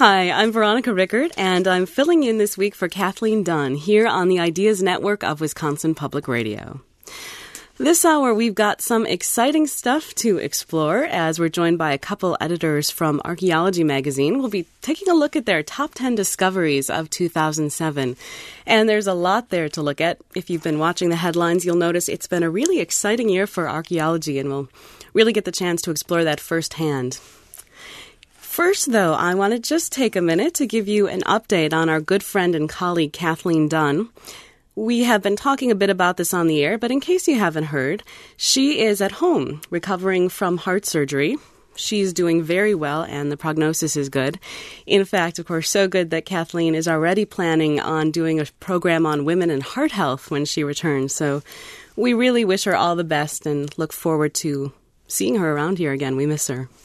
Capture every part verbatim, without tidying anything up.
Hi, I'm Veronica Rickard, and I'm filling in this week for Kathleen Dunn here on the Ideas Network of Wisconsin Public Radio. This hour, we've got some exciting stuff to explore as we're joined by a couple editors from Archaeology Magazine. We'll be taking a look at their top ten discoveries of two thousand seven. And there's a lot there to look at. If you've been watching the headlines, you'll notice it's been a really exciting year for archaeology, and we'll really get the chance to explore that firsthand. First, though, I want to just take a minute to give you an update on our good friend and colleague, Kathleen Dunn. We have been talking a bit about this on the air, but in case you haven't heard, she is at home recovering from heart surgery. She's doing very well, and the prognosis is good. In fact, of course, so good that Kathleen is already planning on doing a program on women and heart health when she returns. So we really wish her all the best and look forward to seeing her around here again. We miss her.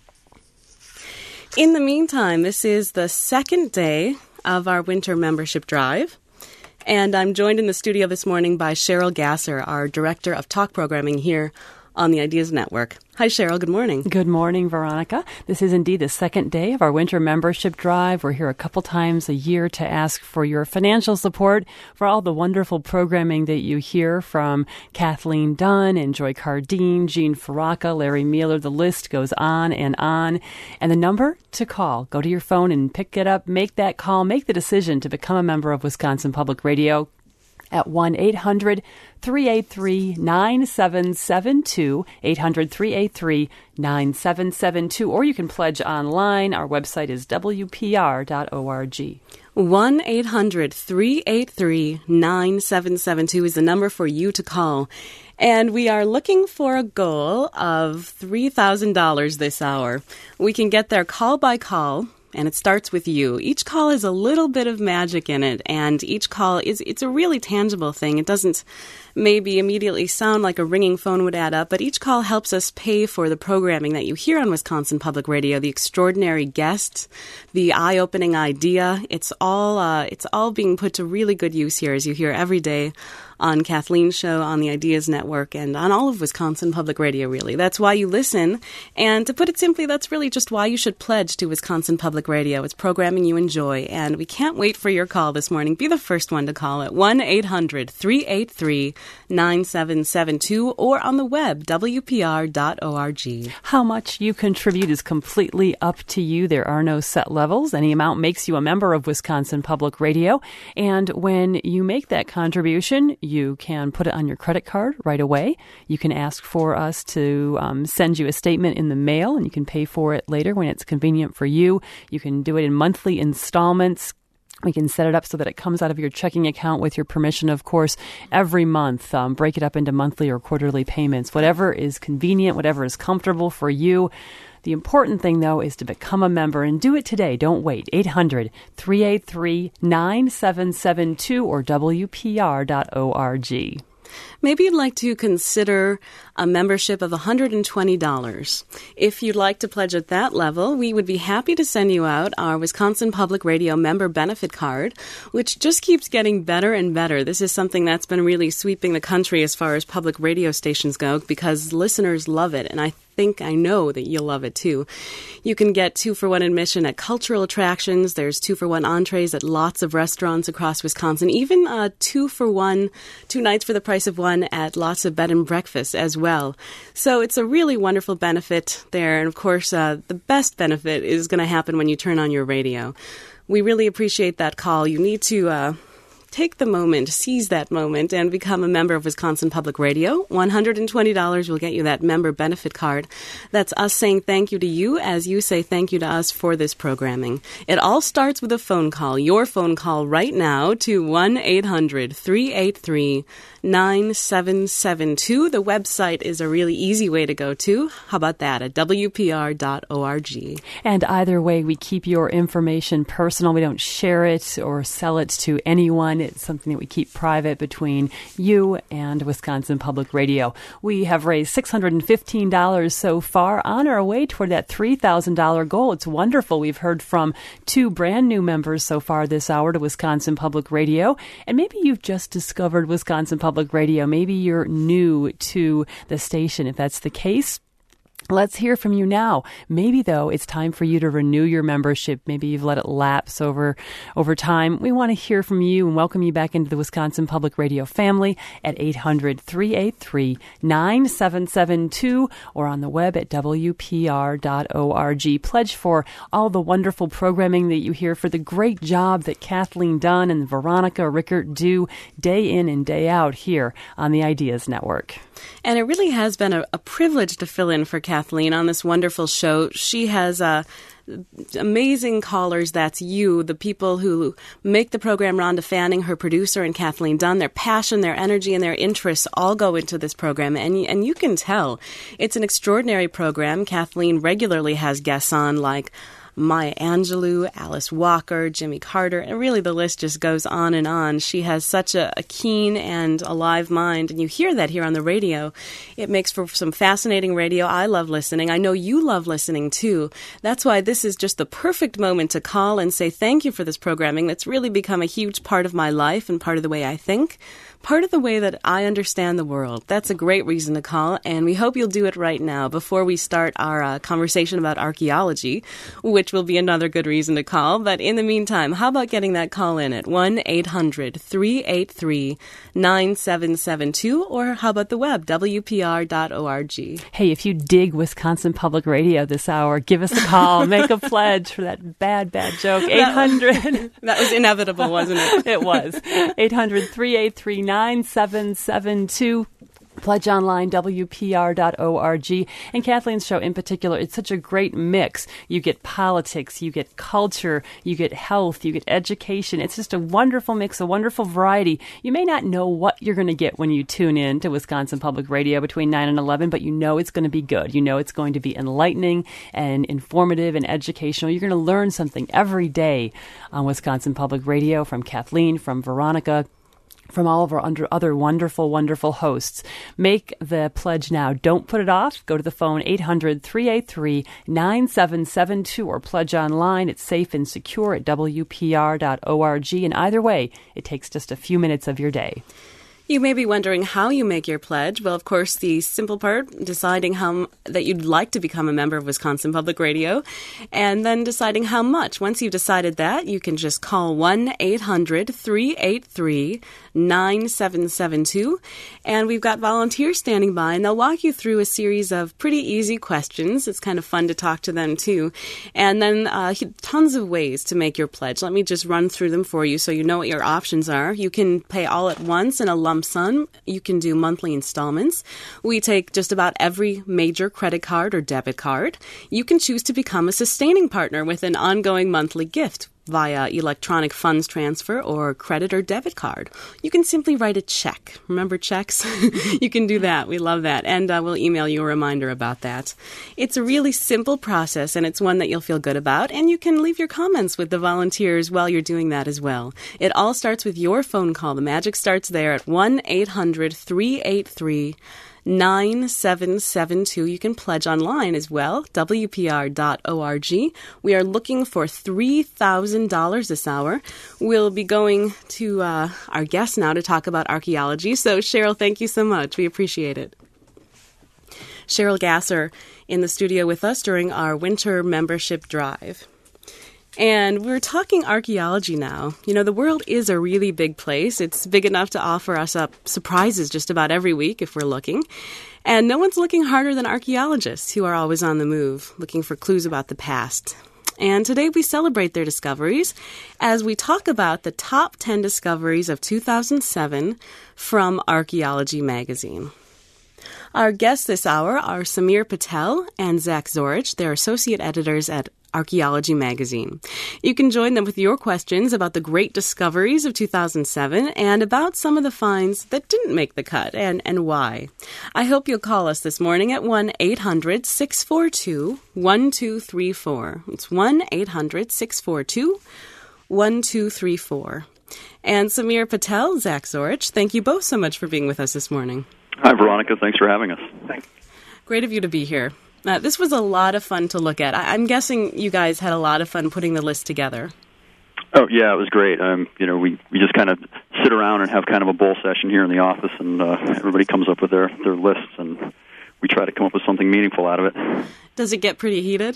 In the meantime, this is the second day of our winter membership drive, and I'm joined in the studio this morning by Cheryl Gasser, our Director of Talk Programming here on the Ideas Network. Hi, Cheryl. Good morning. Good morning, Veronica. This is indeed the second day of our winter membership drive. We're here a couple times a year to ask for your financial support for all the wonderful programming that you hear from Kathleen Dunn and Joy Cardine, Jean Faraka, Larry Mueller. The list goes on and on. And the number to call, go to your phone and pick it up, make that call, make the decision to become a member of Wisconsin Public Radio at one eight hundred three eight three nine seven seven two, eight hundred three eight three nine seven seven two, or you can pledge online. Our website is w p r dot org. one eight hundred three eight three nine seven seven two is the number for you to call. And we are looking for a goal of three thousand dollars this hour. We can get there call by call. And it starts with you. Each call has a little bit of magic in it, and each call is it's a really tangible thing. It doesn't maybe immediately sound like a ringing phone would add up, but each call helps us pay for the programming that you hear on Wisconsin Public Radio, the extraordinary guests, the eye-opening idea. It's all uh, it's all being put to really good use here, as you hear every day on Kathleen's show, on the Ideas Network, and on all of Wisconsin Public Radio, really. That's why you listen. And to put it simply, that's really just why you should pledge to Wisconsin Public Radio. It's programming you enjoy, and we can't wait for your call this morning. Be the first one to call at one eight hundred three eight three nine seven seven two or on the web, w p r dot org. How much you contribute is completely up to you. There are no set levels. Any amount makes you a member of Wisconsin Public Radio. And when you make that contribution, you can put it on your credit card right away. You can ask for us to um, send you a statement in the mail, and you can pay for it later when it's convenient for you. You can do it in monthly installments. We can set it up so that it comes out of your checking account with your permission, of course, every month. Um, break it up into monthly or quarterly payments, whatever is convenient, whatever is comfortable for you. The important thing, though, is to become a member, and do it today. Don't wait. eight hundred three eight three nine seven seven two or w p r dot org. Maybe you'd like to consider a membership of one hundred twenty dollars. If you'd like to pledge at that level, we would be happy to send you out our Wisconsin Public Radio member benefit card, which just keeps getting better and better. This is something that's been really sweeping the country as far as public radio stations go, because listeners love it, and I think I know that you'll love it too. You can get two-for-one admission at cultural attractions. There's two-for-one entrees at lots of restaurants across Wisconsin. Even uh, two-for-one, two nights for the price of one at lots of bed and breakfast as well. So it's a really wonderful benefit there. And of course, uh, the best benefit is going to happen when you turn on your radio. We really appreciate that call. You need to Uh, Take the moment, seize that moment, and become a member of Wisconsin Public Radio. one hundred twenty dollars will get you that member benefit card. That's us saying thank you to you as you say thank you to us for this programming. It all starts with a phone call, your phone call right now to one eight hundred three eight three nine seven seven two. The website is a really easy way to go to. How about that? At w p r dot org. And either way, we keep your information personal. We don't share it or sell it to anyone. It's something that we keep private between you and Wisconsin Public Radio. We have raised six hundred fifteen dollars so far, on our way toward that three thousand dollars goal. It's wonderful. We've heard from two brand new members so far this hour to Wisconsin Public Radio. And maybe you've just discovered Wisconsin Public Radio. Maybe you're new to the station. If that's the case, Let's hear from you now. Maybe, though, it's time for you to renew your membership. Maybe you've let it lapse over over time. We want to hear from you and welcome you back into the Wisconsin Public Radio family at eight hundred, three eight three, nine seven seven two or on the web at w p r dot org. Pledge for all the wonderful programming that you hear, for the great job that Kathleen Dunn and Veronica Rickert do day in and day out here on the Ideas Network. And it really has been a, a privilege to fill in for Kathleen on this wonderful show. She has uh, amazing callers. That's you, the people who make the program. Rhonda Fanning, her producer, and Kathleen Dunn. Their passion, their energy, and their interests all go into this program. And, and you can tell it's an extraordinary program. Kathleen regularly has guests on like Maya Angelou, Alice Walker, Jimmy Carter, and really the list just goes on and on. She has such a, a keen and alive mind, and you hear that here on the radio. It makes for some fascinating radio. I love listening. I know you love listening, too. That's why this is just the perfect moment to call and say thank you for this programming that's really become a huge part of my life and part of the way I think, part of the way that I understand the world. That's a great reason to call, and we hope you'll do it right now before we start our uh, conversation about archaeology, which will be another good reason to call. But in the meantime, how about getting that call in at one eight hundred, three eight three, nine seven seven two, or how about the web, w p r dot org. Hey, if you dig Wisconsin Public Radio this hour, give us a call. Make a pledge for that bad, bad joke. eight hundred That was inevitable, wasn't it? It was. eight hundred, three eight three, nine seven seven two. Pledge online, w p r dot org. And Kathleen's show in particular, it's such a great mix. You get politics, you get culture, you get health, you get education. It's just a wonderful mix, a wonderful variety. You may not know what you're going to get when you tune in to Wisconsin Public Radio between nine and eleven, but you know it's going to be good. You know it's going to be enlightening and informative and educational. You're going to learn something every day on Wisconsin Public Radio from Kathleen, from Veronica, from all of our under other wonderful, wonderful hosts. Make the pledge now. Don't put it off. Go to the phone, eight hundred, three eight three, nine seven seven two, or pledge online. It's safe and secure at w p r dot org. And either way, it takes just a few minutes of your day. You may be wondering how you make your pledge. Well, of course, the simple part, deciding how that you'd like to become a member of Wisconsin Public Radio, and then deciding how much. Once you've decided that, you can just call one eight hundred, three eight three, nine seven seven two, and we've got volunteers standing by, and they'll walk you through a series of pretty easy questions. It's kind of fun to talk to them, too. And then uh, tons of ways to make your pledge. Let me just run through them for you so you know what your options are. You can pay all at once in a lump sum. You can do monthly installments. We take just about every major credit card or debit card. You can choose to become a sustaining partner with an ongoing monthly gift via electronic funds transfer or credit or debit card. You can simply write a check. Remember checks? You can do that. We love that. And uh, we'll email you a reminder about that. It's a really simple process, and it's one that you'll feel good about. And you can leave your comments with the volunteers while you're doing that as well. It all starts with your phone call. The magic starts there at one eight hundred, three eight three, nine seven seven two. You can pledge online as well, w p r dot org. We are looking for three thousand dollars this hour. We'll be going to uh, our guest now to talk about archaeology. So, Cheryl, thank you so much. We appreciate it. Cheryl Gasser in the studio with us during our winter membership drive. And we're talking archaeology now. You know, the world is a really big place. It's big enough to offer us up surprises just about every week if we're looking. And no one's looking harder than archaeologists, who are always on the move, looking for clues about the past. And today we celebrate their discoveries as we talk about the top ten discoveries of two thousand seven from Archaeology Magazine. Our guests this hour are Samir Patel and Zach Zorich. They're associate editors at Archaeology Magazine. You can join them with your questions about the great discoveries of two thousand seven and about some of the finds that didn't make the cut and, and why. I hope you'll call us this morning at one eight hundred, six four two, one two three four. It's one eight hundred, six four two, one two three four. And Samir Patel, Zach Zorich, thank you both so much for being with us this morning. Hi, Veronica. Thanks for having us. Thanks. Great of you to be here. Uh, this was a lot of fun to look at. I- I'm guessing you guys had a lot of fun putting the list together. Oh, yeah, it was great. Um, you know, we, we just kind of sit around and have kind of a bull session here in the office, and uh, everybody comes up with their, their lists, and we try to come up with something meaningful out of it. Does it get pretty heated?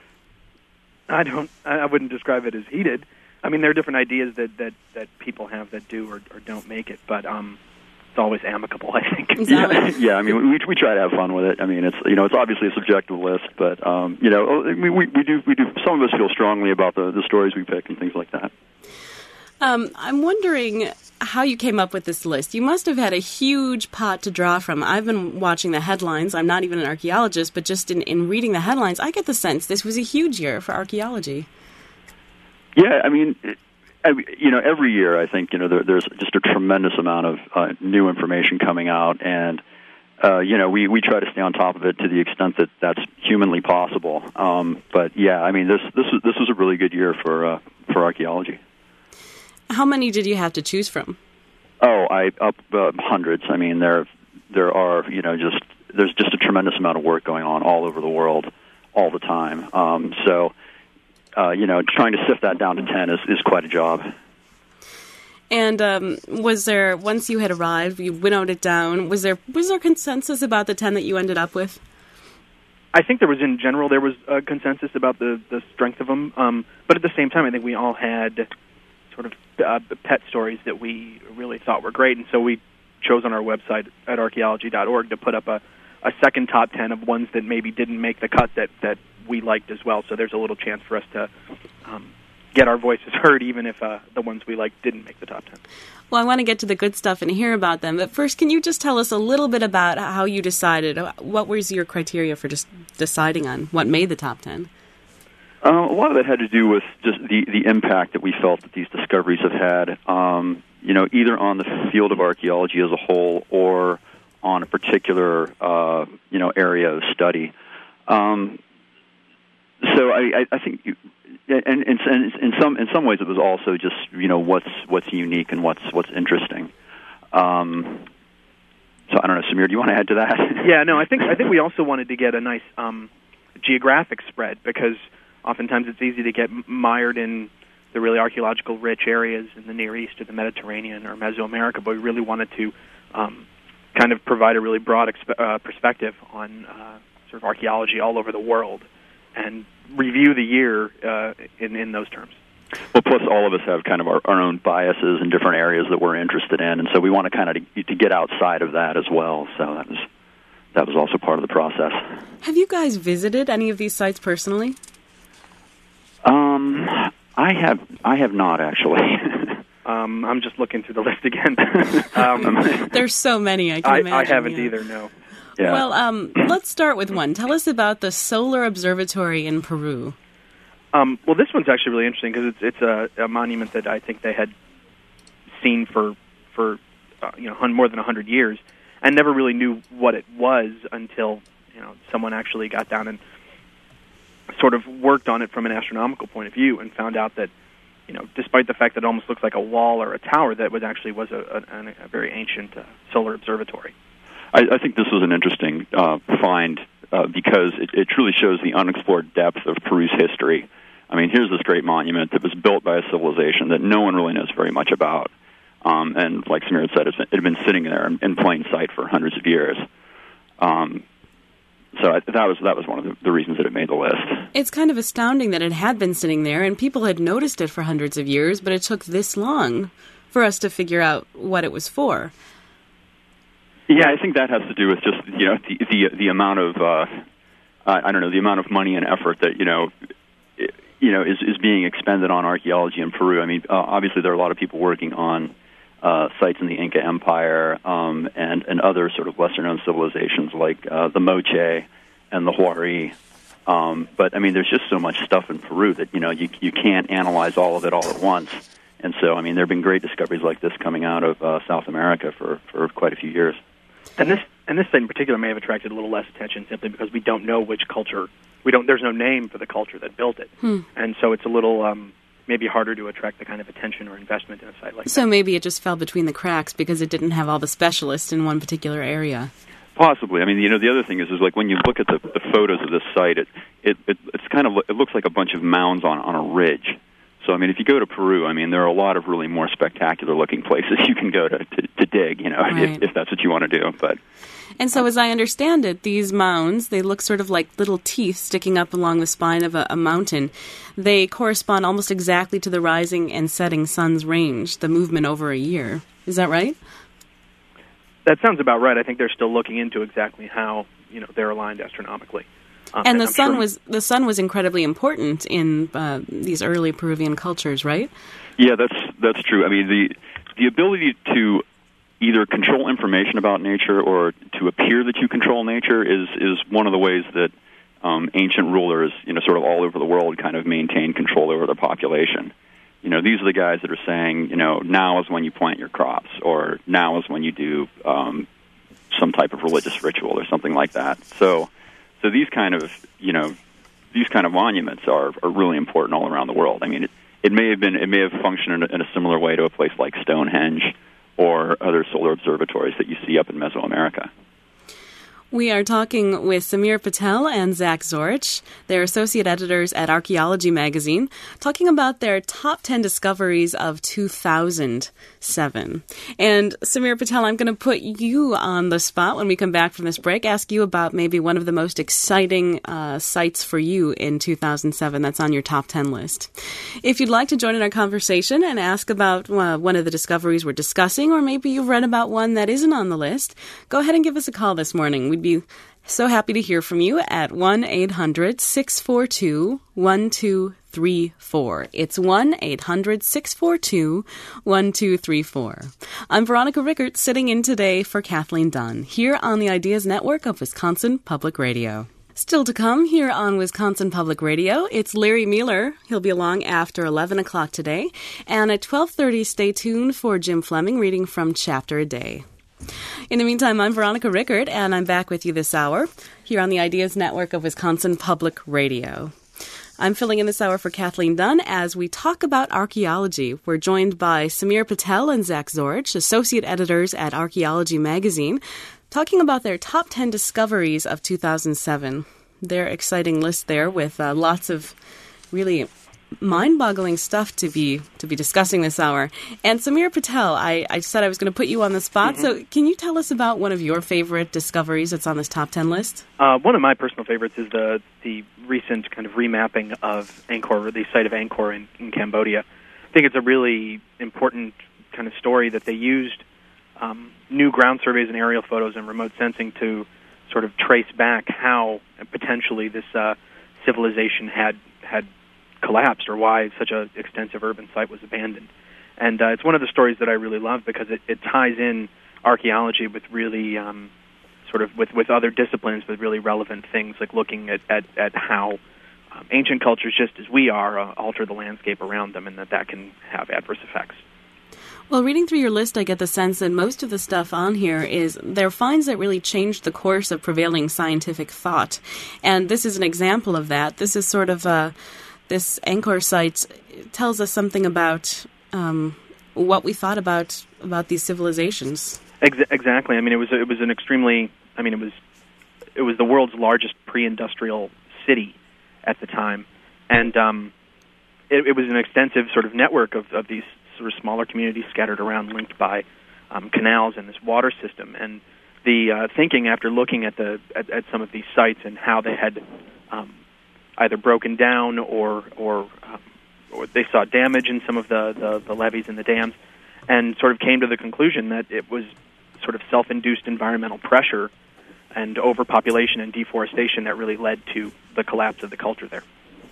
I don't. I wouldn't describe it as heated. I mean, there are different ideas that, that, that people have that do or, or don't make it, but um, it's always amicable, I think. Yeah, yeah. I mean, we we try to have fun with it. I mean, it's you know, it's obviously a subjective list, but um, you know, we, we we do we do. Some of us feel strongly about the the stories we pick and things like that. Um, I'm wondering how you came up with this list. You must have had a huge pot to draw from. I've been watching the headlines. I'm not even an archaeologist, but just in, in reading the headlines, I get the sense this was a huge year for archaeology. Yeah, I mean, it, you know, every year I think, you know, there, there's just a tremendous amount of uh, new information coming out, and, uh, you know, we, we try to stay on top of it to the extent that that's humanly possible. Um, but, yeah, I mean, this this was, this was a really good year for uh, for archaeology. How many did you have to choose from? Oh, I up uh, hundreds. I mean, there there are you know just there's just a tremendous amount of work going on all over the world, all the time. Um, so, uh, you know, trying to sift that down to ten is, is quite a job. And um, was there once you had arrived, you winnowed it down? Was there was there consensus about the ten that you ended up with? I think there was, in general, there was a consensus about the, the strength of them. Um, but at the same time, I think we all had sort of uh, pet stories that we really thought were great, and so we chose on our website at archaeology dot org to put up a, a second top ten of ones that maybe didn't make the cut that, that we liked as well. So there's a little chance for us to um, get our voices heard, even if uh, the ones we liked didn't make the top ten. Well, I want to get to the good stuff and hear about them, but first, can you just tell us a little bit about how you decided? What was your criteria for just deciding on what made the top ten? Uh, a lot of it had to do with just the, the impact that we felt that these discoveries have had, um, you know, either on the field of archaeology as a whole or on a particular, uh, you know, area of study. Um, so I, I, I think, you, and, and, and in some in some ways, it was also just you know what's what's unique and what's what's interesting. Um, so I don't know, Samir, do you want to add to that? Yeah, no, I think I think we also wanted to get a nice um, geographic spread because oftentimes it's easy to get mired in the really archaeological rich areas in the Near East or the Mediterranean or Mesoamerica, but we really wanted to um, kind of provide a really broad exp- uh, perspective on uh, sort of archaeology all over the world and review the year uh, in, in those terms. Well, plus all of us have kind of our, our own biases in different areas that we're interested in, and so we want to kind of to, to get outside of that as well. So that was that was also part of the process. Have you guys visited any of these sites personally? Um, I have I have not actually. um, I'm just looking through the list again. um, There's so many. I can I, imagine. I haven't yeah. either. No. Yeah. Well, um, let's start with one. Tell us about the Solar Observatory in Peru. Um, well, this one's actually really interesting because it's it's a, a monument that I think they had seen for for uh, you know hun- more than a hundred years, and never really knew what it was until you know someone actually got down and sort of worked on it from an astronomical point of view, and found out that you know despite the fact that it almost looks like a wall or a tower, that was actually was a, a, a very ancient uh, solar observatory. I, I think this was an interesting uh, find uh, because it, it truly shows the unexplored depth of Peru's history. I mean, here's this great monument that was built by a civilization that no one really knows very much about. Um, and like Samir had said, it's, it had been sitting there in, in plain sight for hundreds of years. Um, so I, that was that was one of the, the reasons that it made the list. It's kind of astounding that it had been sitting there and people had noticed it for hundreds of years, but it took this long for us to figure out what it was for. Yeah, I think that has to do with just you know the the, the amount of uh, I don't know the amount of money and effort that you know. It, you know, is, is being expended on archaeology in Peru. I mean, uh, obviously there are a lot of people working on uh, sites in the Inca Empire um, and, and other sort of lesser-known civilizations like uh, the Moche and the Huari. Um, but, I mean, there's just so much stuff in Peru that, you know, you, you can't analyze all of it all at once. And so, I mean, there have been great discoveries like this coming out of uh, South America for, for quite a few years. And this and this site in particular may have attracted a little less attention simply because we don't know which culture. We don't. There's no name for the culture that built it, hmm. and so it's a little um, maybe harder to attract the kind of attention or investment in a site like so that. So maybe it just fell between the cracks because it didn't have all the specialists in one particular area. Possibly. I mean, you know, the other thing is, is like when you look at the, the photos of this site, it, it, it it's kind of it looks like a bunch of mounds on on a ridge. So, I mean, if you go to Peru, I mean, there are a lot of really more spectacular-looking places you can go to, to, to dig, you know, right. if, if that's what you want to do. But And so, as I understand it, these mounds, they look sort of like little teeth sticking up along the spine of a, a mountain. They correspond almost exactly to the rising and setting sun's range, the movement over a year. Is that right? That sounds about right. I think they're still looking into exactly how, you know, they're aligned astronomically. Um, and the I'm sun sure was the sun was incredibly important in uh, these early Peruvian cultures, right? Yeah, that's that's true. I mean, the the ability to either control information about nature or to appear that you control nature is is one of the ways that um, ancient rulers, you know, sort of all over the world, kind of maintain control over their population. You know, these are the guys that are saying, you know, now is when you plant your crops, or now is when you do um, some type of religious ritual or something like that. So. So these kind of, you know, these kind of monuments are, are really important all around the world. I mean, it, it may have been, it may have functioned in a, in a similar way to a place like Stonehenge or other solar observatories that you see up in Mesoamerica. We are talking with Samir Patel and Zach Zorich. They're associate editors at Archaeology Magazine, talking about their top ten discoveries of two thousand seven. And Samir Patel, I'm going to put you on the spot when we come back from this break, ask you about maybe one of the most exciting uh, sites for you in two thousand seven that's on your top ten list. If you'd like to join in our conversation and ask about uh, one of the discoveries we're discussing, or maybe you've read about one that isn't on the list, go ahead and give us a call this morning. We'd be so happy to hear from you at one eight hundred six four two one two three four. It's one eight hundred six four two one two three four. I'm Veronica Rickert, sitting in today for Kathleen Dunn, here on the Ideas Network of Wisconsin Public Radio. Still to come here on Wisconsin Public Radio, it's Larry Mueller. He'll be along after eleven o'clock today. And at twelve thirty, stay tuned for Jim Fleming reading from Chapter a Day. In the meantime, I'm Veronica Rickert, and I'm back with you this hour here on the Ideas Network of Wisconsin Public Radio. I'm filling in this hour for Kathleen Dunn as we talk about archaeology. We're joined by Samir Patel and Zach Zorich, associate editors at Archaeology Magazine, talking about their top ten discoveries of two thousand seven. Their exciting list there with uh, lots of really mind-boggling stuff to be to be discussing this hour. And Samir Patel, I, I said I was going to put you on the spot, mm-hmm. so can you tell us about one of your favorite discoveries that's on this top ten list? Uh, one of my personal favorites is the the recent kind of remapping of Angkor, the site of Angkor in, in Cambodia. I think it's a really important kind of story that they used um, new ground surveys and aerial photos and remote sensing to sort of trace back how potentially this uh, civilization had had collapsed, or why such an extensive urban site was abandoned. And uh, it's one of the stories that I really love because it, it ties in archaeology with really um, sort of with, with other disciplines with really relevant things, like looking at, at, at how um, ancient cultures, just as we are, uh, alter the landscape around them, and that that can have adverse effects. Well, reading through your list, I get the sense that most of the stuff on here is there are finds that really changed the course of prevailing scientific thought. And this is an example of that. This is sort of a This Angkor site tells us something about um, what we thought about about these civilizations. Ex- exactly. I mean, it was it was an extremely. I mean, it was it was the world's largest pre-industrial city at the time, and um, it, it was an extensive sort of network of, of these sort of smaller communities scattered around, linked by um, canals and this water system. And the uh, thinking after looking at the at, at some of these sites and how they had Um, either broken down or or, um, or they saw damage in some of the, the, the levees and the dams, and sort of came to the conclusion that it was sort of self-induced environmental pressure and overpopulation and deforestation that really led to the collapse of the culture there.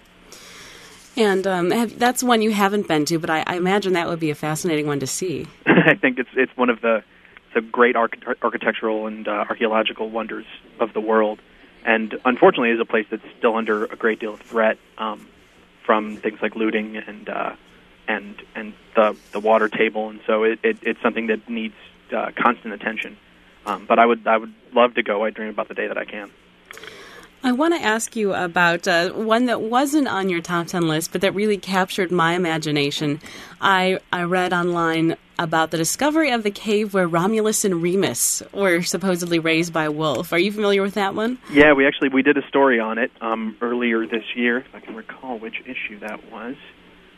And um, have, that's one you haven't been to, but I, I imagine that would be a fascinating one to see. I think it's it's one of the, the great arch- architectural and uh, archaeological wonders of the world. And unfortunately, is a place that's still under a great deal of threat um, from things like looting and uh, and and the the water table, and so it, it, it's something that needs uh, constant attention. Um, but I would I would love to go. I dream about the day that I can. I want to ask you about uh, one that wasn't on your top ten list, but that really captured my imagination. I I read online about the discovery of the cave where Romulus and Remus were supposedly raised by a wolf. Are you familiar with that one? Yeah, we actually we did a story on it um, earlier this year. If I can recall which issue that was.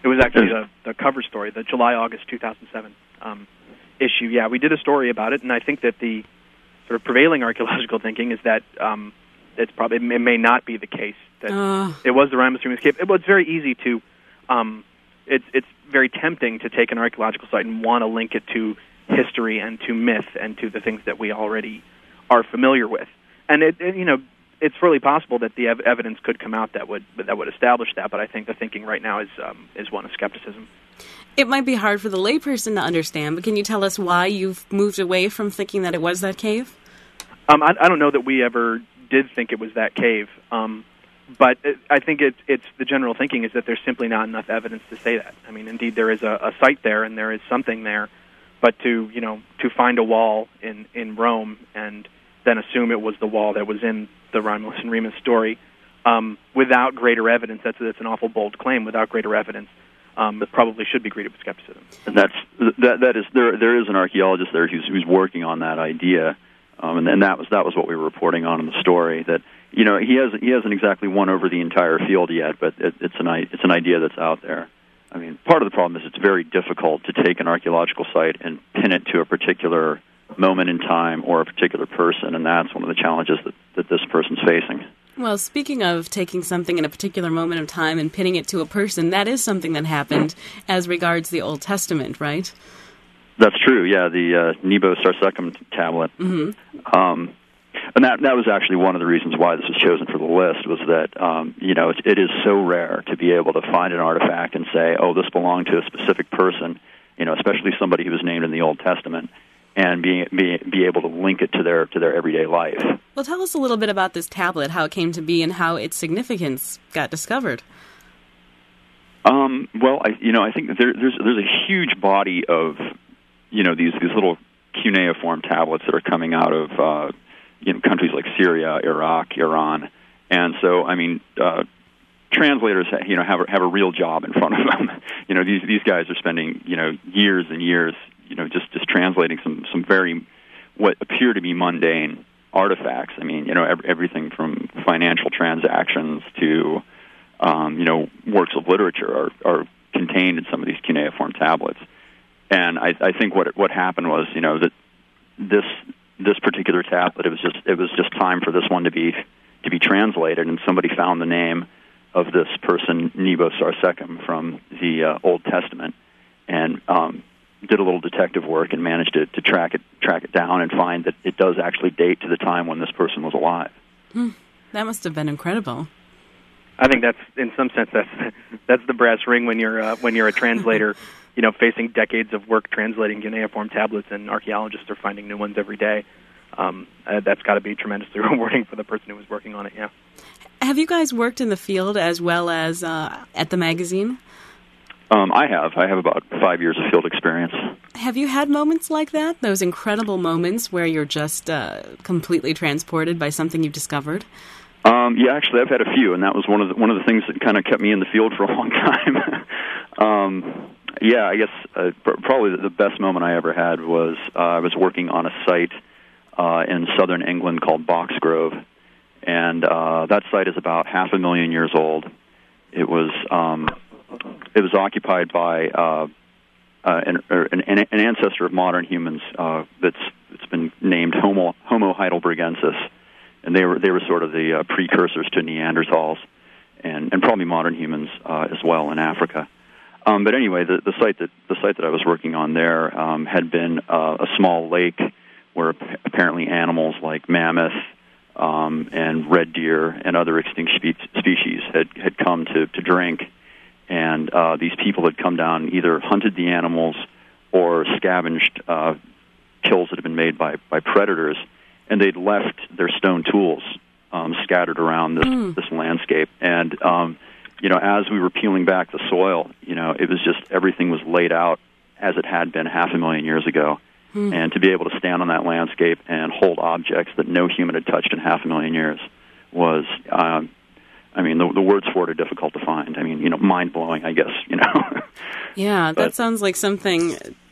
It was actually the, the cover story, the July August two thousand seven um, issue. Yeah, we did a story about it, and I think that the sort of prevailing archaeological thinking is that um, it's probably it may not be the case that uh. it was the Ramos Remus cave. It, well, it's very easy to um, it's it's very tempting to take an archaeological site and want to link it to history and to myth and to the things that we already are familiar with. And it, it you know, it's really possible that the ev- evidence could come out that would that would establish that. But I think the thinking right now is um, is one of skepticism. It might be hard for the layperson to understand, but can you tell us why you've moved away from thinking that it was that cave? Um, I, I don't know that we ever did think it was that cave, um, but it, I think it, it's the general thinking is that there's simply not enough evidence to say that. I mean, indeed, there is a, a site there and there is something there, but to you know to find a wall in, in Rome and then assume it was the wall that was in the Romulus and Remus story um, without greater evidence, that's, that's an awful bold claim, without greater evidence. Um, it probably should be greeted with skepticism. And that's that. That is there. There is an archaeologist there who's, who's working on that idea, um, and, and that was that was what we were reporting on in the story. That you know he hasn't he hasn't exactly won over the entire field yet, but it, it's an it's an idea that's out there. I mean, part of the problem is it's very difficult to take an archaeological site and pin it to a particular moment in time or a particular person, and that's one of the challenges that, that this person's facing. Well, speaking of taking something in a particular moment of time and pinning it to a person, that is something that happened as regards the Old Testament, right? That's true, yeah, the uh, Nebo Sarsecum tablet. Mm-hmm. Um, and that that was actually one of the reasons why this was chosen for the list, was that, um, you know, it, it is so rare to be able to find an artifact and say, oh, this belonged to a specific person, you know, especially somebody who was named in the Old Testament, and be, be be able to link it to their to their everyday life. Well, tell us a little bit about this tablet, how it came to be, and how its significance got discovered. Um, well, I, you know, I think there, there's there's a huge body of, you know, these these little cuneiform tablets that are coming out of uh, you know countries like Syria, Iraq, Iran, and so I mean, uh, translators, you know, have a, have a real job in front of them. You know, these these guys are spending you know years and years. You know, just, just translating some, some very, what appear to be mundane artifacts. I mean, you know, every, everything from financial transactions to, um, you know, works of literature are, are contained in some of these cuneiform tablets. And I, I think what what happened was, you know, that this this particular tablet, it was just it was just time for this one to be to be translated, and somebody found the name of this person, Nebo Sarsecum, from the uh, Old Testament, and um, did a little detective work and managed to, to track it track it down and find that it does actually date to the time when this person was alive. Hmm. That must have been incredible. I think that's, in some sense, that's that's the brass ring when you're uh, when you're a translator, you know, facing decades of work translating cuneiform tablets, and archaeologists are finding new ones every day. Um, uh, that's got to be tremendously rewarding for the person who was working on it. Yeah. Have you guys worked in the field as well as uh, at the magazine? Um, I have. I have about five years of field experience. Have you had moments like that? Those incredible moments where you're just uh, completely transported by something you've discovered? Um, yeah, actually, I've had a few, and that was one of the, one of the things that kind of kept me in the field for a long time. um, yeah, I guess uh, pr- probably the best moment I ever had was uh, I was working on a site uh, in southern England called Boxgrove, and uh, that site is about half a million years old. It was um, it was occupied by uh, uh, an, an, an ancestor of modern humans uh, that's it's been named Homo Homo heidelbergensis, and they were they were sort of the uh, precursors to Neanderthals, and, and probably modern humans uh, as well in Africa. Um, but anyway, the, the site that the site that I was working on there um, had been uh, a small lake where apparently animals like mammoth um, and red deer and other extinct spe- species had, had come to, to drink. And uh, these people had come down and either hunted the animals or scavenged uh, kills that had been made by, by predators, and they'd left their stone tools um, scattered around this, mm. this landscape. And, um, you know, as we were peeling back the soil, you know, it was just everything was laid out as it had been half a million years ago. Mm. And to be able to stand on that landscape and hold objects that no human had touched in half a million years was... Um, I mean, the, the words for it are difficult to find. I mean, you know, mind-blowing, I guess, you know. Yeah, that but, sounds like something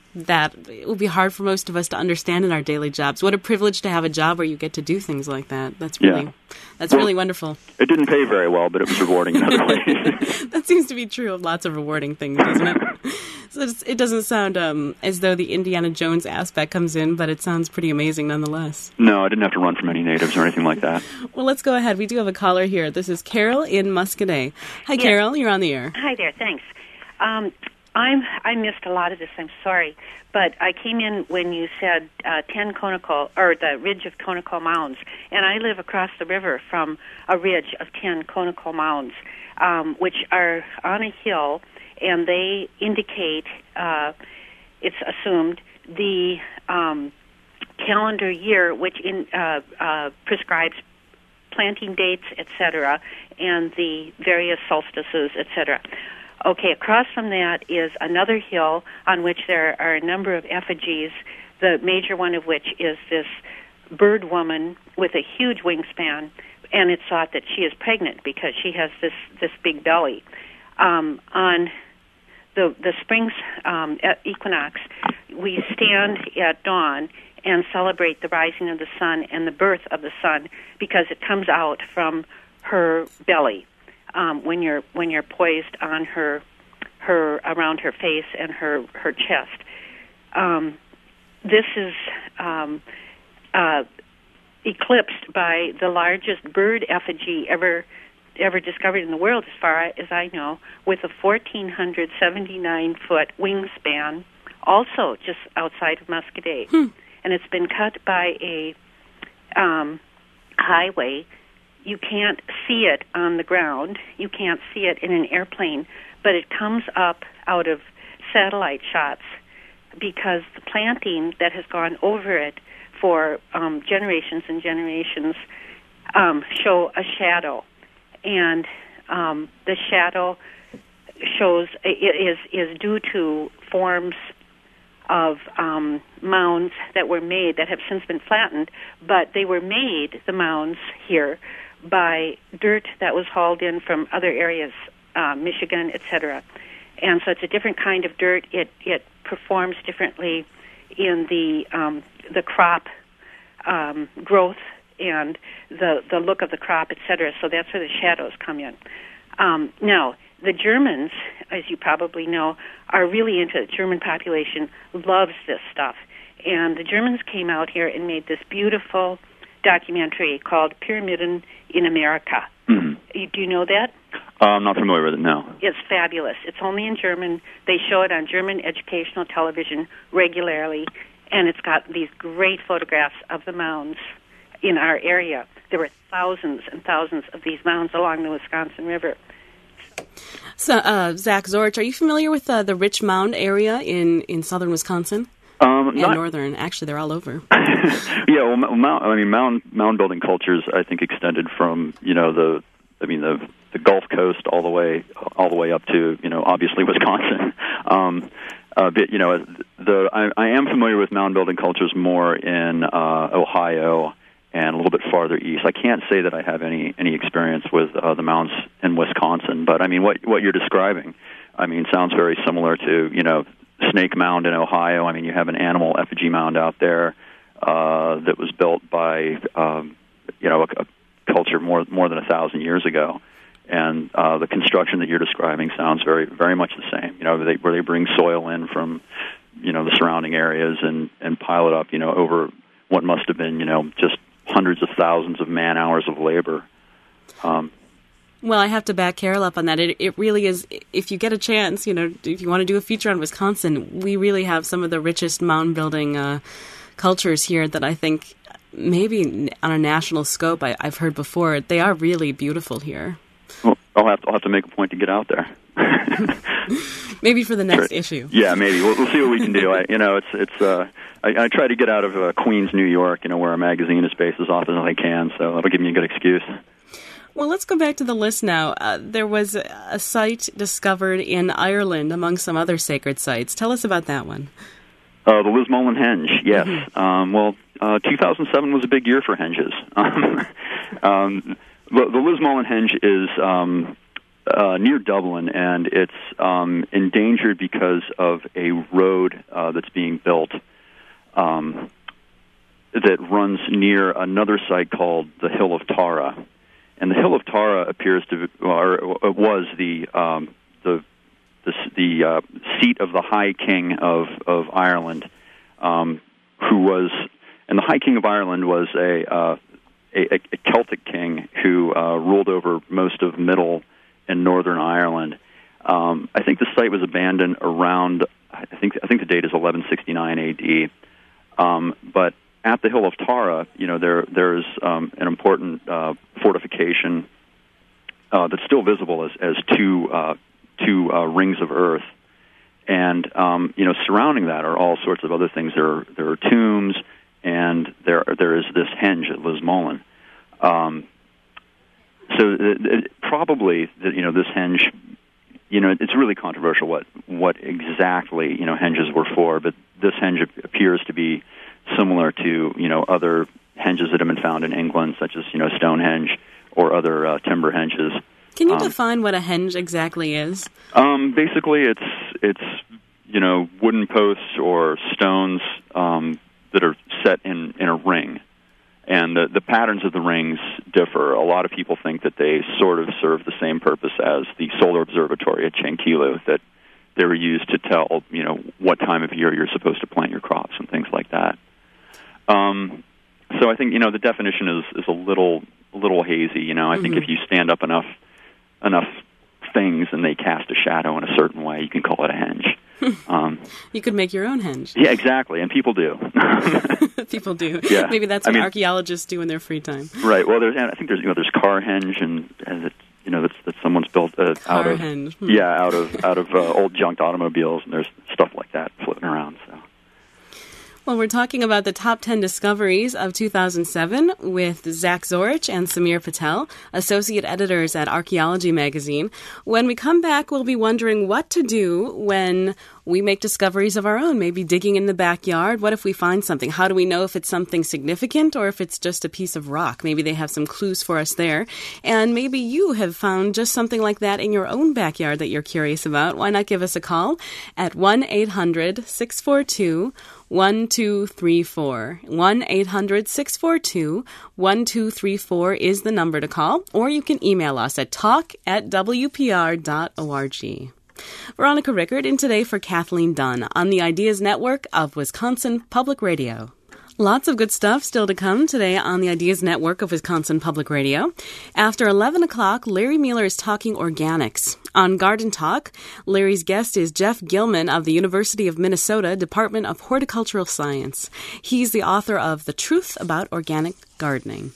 that it would be hard for most of us to understand in our daily jobs. What a privilege to have a job where you get to do things like that. That's really, yeah. that's well, really wonderful. It didn't pay very well, but it was rewarding in other ways. That seems to be true of lots of rewarding things, doesn't it? So it's, it doesn't sound um, as though the Indiana Jones aspect comes in, but it sounds pretty amazing nonetheless. No, I didn't have to run from any natives or anything like that. Well, let's go ahead. We do have a caller here. This is Carol in Muscadet. Hi, yes. Carol. You're on the air. Hi there. Thanks. Um, I'm, I missed a lot of this. I'm sorry. But I came in when you said uh, ten conical, or the ridge of conical mounds. And I live across the river from a ridge of ten conical mounds, um, which are on a hill, and they indicate, uh, it's assumed, the um, calendar year, which in, uh, uh, prescribes planting dates, et cetera, and the various solstices, et cetera. Okay, across from that is another hill on which there are a number of effigies, the major one of which is this bird woman with a huge wingspan, and it's thought that she is pregnant because she has this, this big belly. Um, on the, the spring um, equinox, we stand at dawn and celebrate the rising of the sun and the birth of the sun because it comes out from her belly. Um, when you're when you're poised on her her around her face and her her chest, um, this is um, uh, eclipsed by the largest bird effigy ever ever discovered in the world, as far as I know, with a one thousand four hundred seventy-nine foot wingspan, also just outside of Muscadet, hmm. and it's been cut by a um, highway. You can't see it on the ground. You can't see it in an airplane, but it comes up out of satellite shots because the planting that has gone over it for um, generations and generations um, show a shadow, and um, the shadow shows is is due to forms of um, mounds that were made that have since been flattened, but they were made, the mounds here, by dirt that was hauled in from other areas, uh, Michigan, et cetera. And so it's a different kind of dirt. It it performs differently in the um, the crop um, growth and the the look of the crop, et cetera. So that's where the shadows come in. Um, now, the Germans, as you probably know, are really into it. The German population loves this stuff. And the Germans came out here and made this beautiful documentary called Pyramiden in America. Mm-hmm. Do you know that? Uh, I'm not familiar with it, no. It's fabulous. It's only in German. They show it on German educational television regularly, and it's got these great photographs of the mounds in our area. There were thousands and thousands of these mounds along the Wisconsin River. So, uh, Zach Zorich, are you familiar with uh, the Rich Mound area in, in southern Wisconsin? Um, and not, northern. Actually, they're all over. yeah, well, mound, I mean, mound mound building cultures, I think, extended from you know the, I mean the the Gulf Coast all the way all the way up to you know obviously Wisconsin. Um, uh, but you know, the I, I am familiar with mound building cultures more in uh, Ohio and a little bit farther east. I can't say that I have any any experience with uh, the mounds in Wisconsin, but I mean, what what you're describing, I mean, sounds very similar to you know. Snake Mound in Ohio. I mean, you have an animal effigy mound out there uh, that was built by, um, you know, a, a culture more more than a thousand years ago, and uh, the construction that you're describing sounds very, very much the same. You know, they, where they bring soil in from, you know, the surrounding areas and and pile it up, you know, over what must have been, you know, just hundreds of thousands of man hours of labor. Um, Well, I have to back Carol up on that. It, it really is, if you get a chance, you know, if you want to do a feature on Wisconsin, we really have some of the richest mound building uh, cultures here that I think maybe on a national scope I, I've heard before. They are really beautiful here. Well, I'll have to, I'll have to make a point to get out there. Maybe for the next sure. issue. Yeah, maybe. We'll, we'll see what we can do. I, you know, it's it's. Uh, I, I try to get out of uh, Queens, New York, you know, where our magazine is based as often as I can, so that'll give me a good excuse. Well, let's go back to the list now. Uh, there was a site discovered in Ireland among some other sacred sites. Tell us about that one. Uh, the Lismollen Henge, yes. Mm-hmm. Um, well, uh, two thousand seven was a big year for henges. um, um, the, the Lismollen Henge is um, uh, near Dublin, and it's um, endangered because of a road uh, that's being built um, that runs near another site called the Hill of Tara. And the Hill of Tara appears to, or was the um, the the, the uh, seat of the High King of of Ireland, um, who was, and the High King of Ireland was a uh, a, a Celtic king who uh, ruled over most of Middle and Northern Ireland. Um, I think the site was abandoned around, I think I think the date is eleven sixty-nine A D. Um, but at the Hill of Tara, you know, there there's um, an important uh, fortification uh, that's still visible as as two uh, two uh, rings of earth, and um, you know, surrounding that are all sorts of other things. There are, there are tombs, and there there is this henge at Lismolin. Um, so it, it, probably, the, you know, this henge, you know, it's really controversial what what exactly, you know, henges were for, but this henge appears to be similar to, you know, other henges that have been found in England, such as, you know, Stonehenge or other uh, timber henges. Can you um, define what a henge exactly is? Um, basically, it's it's you know, wooden posts or stones um, that are set in, in a ring, and the, the patterns of the rings differ. A lot of people think that they sort of serve the same purpose as the solar observatory at Chankilu, that they were used to tell, you know, what time of year you're supposed to plant your crops and things like that. Um, so I think, you know, the definition is, is a little a little hazy. You know, I mm-hmm. think if you stand up enough enough things and they cast a shadow in a certain way, you can call it a henge. Um, you could make your own henge. Yeah, exactly, and people do. People do. Yeah. Maybe that's what I mean, archaeologists do in their free time. Right. Well, there's, I think there's, you know, there's car henge, and, and it's, you know, that's that someone's built uh, out of henge. Hmm. yeah, out of out of uh, old junked automobiles, and there's stuff like that floating around. So. Well, we're talking about the top ten discoveries of two thousand seven with Zach Zorich and Samir Patel, associate editors at Archaeology Magazine. When we come back, we'll be wondering what to do when we make discoveries of our own, maybe digging in the backyard. What if we find something? How do we know if it's something significant or if it's just a piece of rock? Maybe they have some clues for us there. And maybe you have found just something like that in your own backyard that you're curious about. Why not give us a call at one eight hundred six four two one two three four. one eight hundred six four two one two three four is the number to call, or you can email us at talk at w p r dot org. Veronica Rickard in today for Kathleen Dunn on the Ideas Network of Wisconsin Public Radio. Lots of good stuff still to come today on the Ideas Network of Wisconsin Public Radio. After eleven o'clock, Larry Mueller is talking organics. On Garden Talk, Larry's guest is Jeff Gilman of the University of Minnesota Department of Horticultural Science. He's the author of The Truth About Organic Gardening.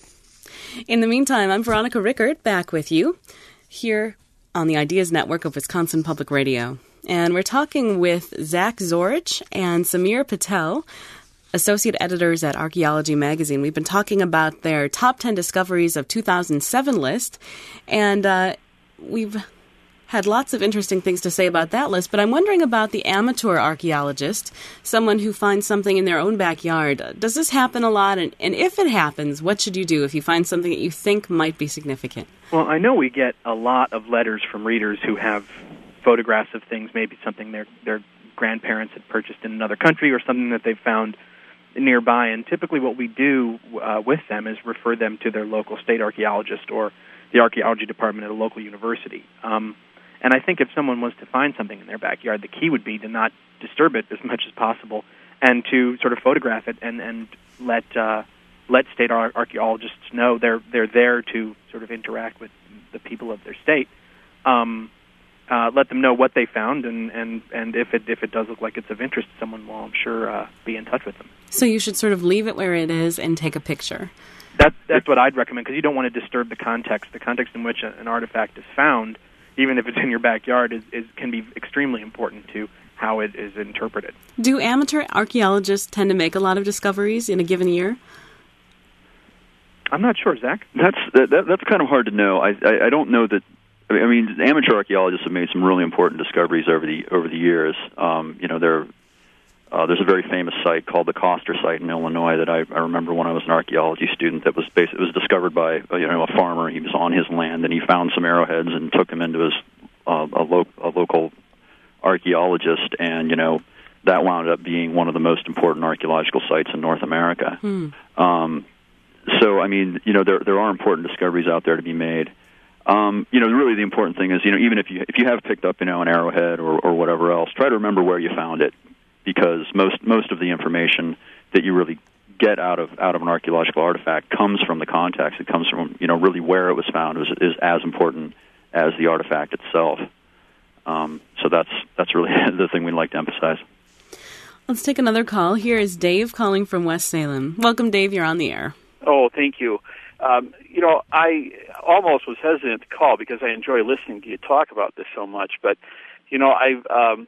In the meantime, I'm Veronica Rickard, back with you here on the Ideas Network of Wisconsin Public Radio. And we're talking with Zach Zorich and Samir Patel, associate editors at Archaeology Magazine. We've been talking about their top ten discoveries of two thousand seven list, and uh, we've had lots of interesting things to say about that list, but I'm wondering about the amateur archaeologist, someone who finds something in their own backyard. Does this happen a lot? And, and if it happens, what should you do if you find something that you think might be significant? Well, I know we get a lot of letters from readers who have photographs of things, maybe something their their grandparents had purchased in another country or something that they've found nearby. And typically what we do uh, with them is refer them to their local state archaeologist or the archaeology department at a local university. Um, and I think if someone was to find something in their backyard, the key would be to not disturb it as much as possible and to sort of photograph it and, and let uh, let state ar- archaeologists know they're they're there to sort of interact with the people of their state. Um, uh, let them know what they found, and, and, and if it if it does look like it's of interest to someone, will, I'm sure, uh, be in touch with them. So you should sort of leave it where it is and take a picture. That, that's what I'd recommend, because you don't want to disturb the context. The context in which a, an artifact is found, even if it's in your backyard, is, is can be extremely important to how it is interpreted. Do amateur archaeologists tend to make a lot of discoveries in a given year? I'm not sure, Zach. That's that, that's kind of hard to know. I, I I don't know that. I mean, amateur archaeologists have made some really important discoveries over the over the years. Um, you know, there Uh, there's a very famous site called the Coster site in Illinois that I, I remember when I was an archaeology student. That was basically, it was discovered by uh, you know a farmer. He was on his land and he found some arrowheads and took them into his uh, a, lo- a local archaeologist, and you know that wound up being one of the most important archaeological sites in North America. Hmm. Um, so I mean, you know there there are important discoveries out there to be made. Um, you know, really the important thing is, you know, even if you if you have picked up, you know, an arrowhead or, or whatever else, try to remember where you found it, because most most of the information that you really get out of out of an archaeological artifact comes from the context. It comes from, you know, really where it was found is, is as important as the artifact itself. Um, so that's that's really the thing we'd like to emphasize. Let's take another call. Here is Dave calling from West Salem. Welcome, Dave. You're on the air. Oh, thank you. Um, you know, I almost was hesitant to call because I enjoy listening to you talk about this so much. But, you know, I've, um,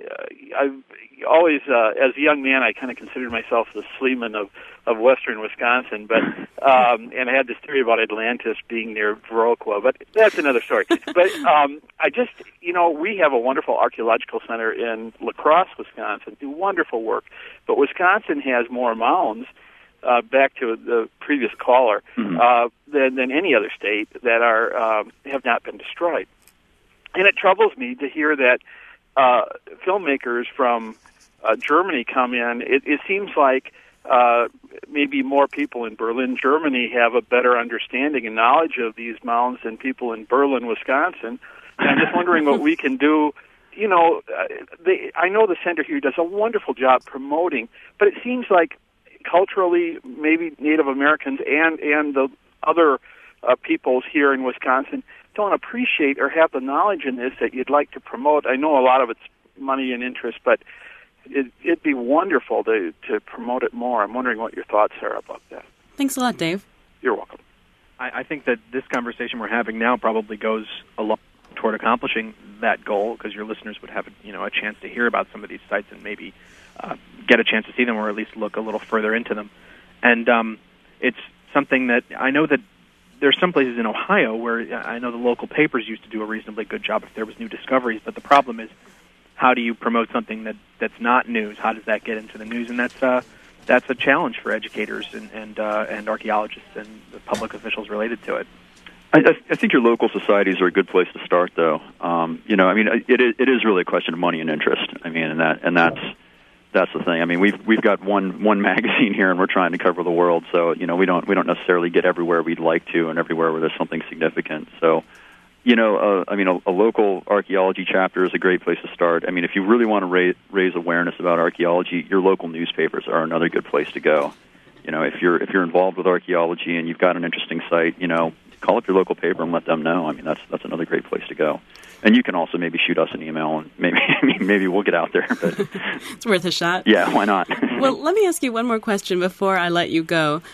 I've always, uh, as a young man, I kind of considered myself the Sleeman of, of western Wisconsin. But um, and I had this theory about Atlantis being near Viroqua, but that's another story. But um, I just, you know, we have a wonderful archaeological center in La Crosse, Wisconsin, do wonderful work. But Wisconsin has more mounds. Uh, back to the previous caller, mm-hmm. uh, than, than any other state that are um, have not been destroyed. And it troubles me to hear that uh, filmmakers from uh, Germany come in. It, it seems like uh, maybe more people in Berlin, Germany, have a better understanding and knowledge of these mounds than people in Berlin, Wisconsin. And I'm just wondering what we can do. You know, uh, they, I know the center here does a wonderful job promoting, but it seems like culturally, maybe Native Americans and, and the other uh, peoples here in Wisconsin don't appreciate or have the knowledge in this that you'd like to promote. I know a lot of it's money and interest, but it, it'd be wonderful to, to promote it more. I'm wondering what your thoughts are about that. Thanks a lot, Dave. You're welcome. I, I think that this conversation we're having now probably goes a lot toward accomplishing that goal, because your listeners would have, you know, a chance to hear about some of these sites and maybe uh, get a chance to see them, or at least look a little further into them. And um, it's something that I know that there's some places in Ohio where I know the local papers used to do a reasonably good job if there was new discoveries, but the problem is, how do you promote something that, that's not news? How does that get into the news? And that's uh, that's a challenge for educators and and, uh, and archaeologists and the public officials related to it. I, I think your local societies are a good place to start, though. Um, you know, I mean, it is, it is really a question of money and interest. I mean, and that and that's that's the thing. I mean, we've we've got one one magazine here, and we're trying to cover the world. So, you know, we don't we don't necessarily get everywhere we'd like to, and everywhere where there's something significant. So, you know, uh, I mean, a, a local archaeology chapter is a great place to start. I mean, if you really want to raise raise awareness about archaeology, your local newspapers are another good place to go. You know, if you're if you're involved with archaeology and you've got an interesting site, you know, call up your local paper and let them know. I mean, that's that's another great place to go. And you can also maybe shoot us an email, and maybe maybe we'll get out there. But it's worth a shot. Yeah, why not? Well, let me ask you one more question before I let you go.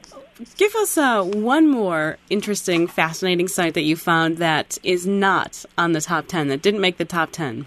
Give us uh, one more interesting, fascinating site that you found that is not on the top ten, that didn't make the top ten.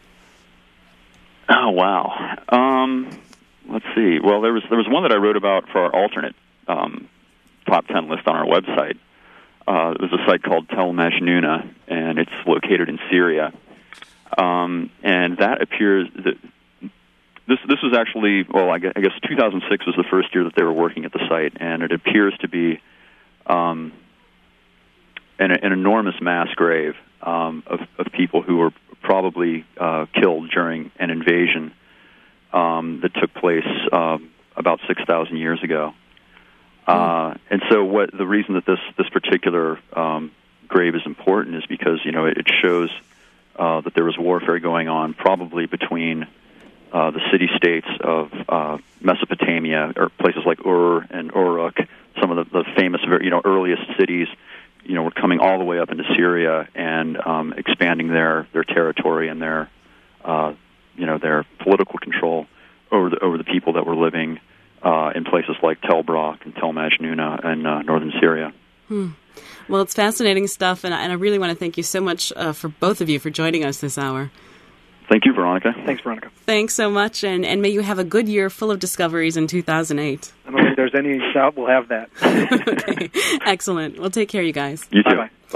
Oh, wow. Um, let's see. Well, there was there was one that I wrote about for our alternate um, top ten list on our website. Uh, there's a site called Tel Majnuna, and it's located in Syria. Um, and that appears that this this was actually, well, I guess, I guess two thousand six was the first year that they were working at the site, and it appears to be um, an, an enormous mass grave um, of, of people who were probably uh, killed during an invasion um, that took place uh, about six thousand years ago. Uh, and so what the reason that this, this particular um, grave is important is because, you know, it, it shows uh, that there was warfare going on probably between uh, the city-states of uh, Mesopotamia, or places like Ur and Uruk, some of the, the famous, you know, earliest cities, you know, were coming all the way up into Syria and um, expanding their, their territory and their, uh, you know, their political control over the, over the people that were living Uh, in places like Tel Brak and Tel Majnuna in uh, northern Syria. Hmm. Well, it's fascinating stuff, and I, and I really want to thank you so much uh, for both of you for joining us this hour. Thank you, Veronica. Thanks, Veronica. Thanks so much, and, and may you have a good year full of discoveries in two thousand eight. I don't think there's any doubt we'll have that. Okay. Excellent. Well, take care, you guys. You too. Bye-bye. Bye.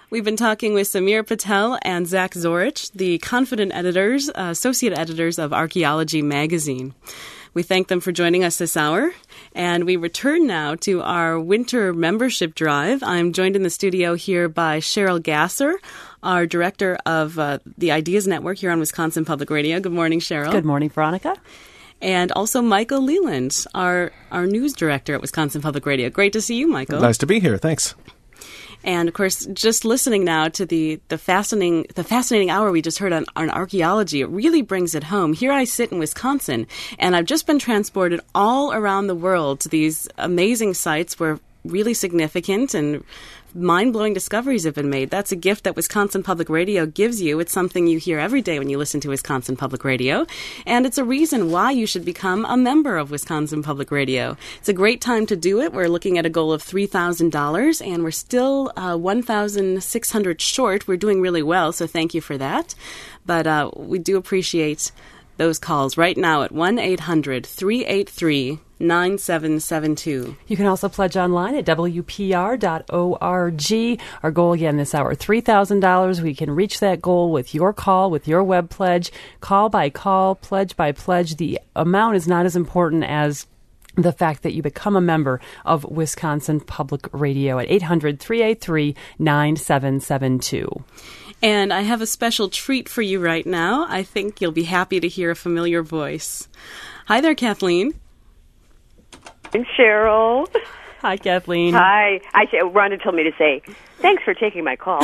We've been talking with Samir Patel and Zach Zorich, the confident editors, uh, associate editors of Archaeology Magazine. We thank them for joining us this hour, and we return now to our winter membership drive. I'm joined in the studio here by Cheryl Gasser, our director of uh, the Ideas Network here on Wisconsin Public Radio. Good morning, Cheryl. Good morning, Veronica. And also Michael Leland, our, our news director at Wisconsin Public Radio. Great to see you, Michael. Nice to be here. Thanks. And of course, just listening now to the, the fascinating the fascinating hour we just heard on, on archaeology, it really brings it home. Here I sit in Wisconsin, and I've just been transported all around the world to these amazing sites where really significant and mind-blowing discoveries have been made. That's a gift that Wisconsin Public Radio gives you. It's something you hear every day when you listen to Wisconsin Public Radio. And it's a reason why you should become a member of Wisconsin Public Radio. It's a great time to do it. We're looking at a goal of three thousand dollars, and we're still uh, one thousand six hundred dollars short. We're doing really well, so thank you for that. But uh, we do appreciate those calls right now at one eight hundred three eight three nine seven seven two. You can also pledge online at W P R dot org. Our goal again this hour, three thousand dollars. We can reach that goal with your call, with your web pledge, call by call, pledge by pledge. The amount is not as important as the fact that you become a member of Wisconsin Public Radio at eight hundred three eight three nine seven seven two. And I have a special treat for you right now. I think you'll be happy to hear a familiar voice. Hi there, Kathleen. I'm Cheryl. Hi, Kathleen. Hi. I Rhonda told me to say, thanks for taking my call.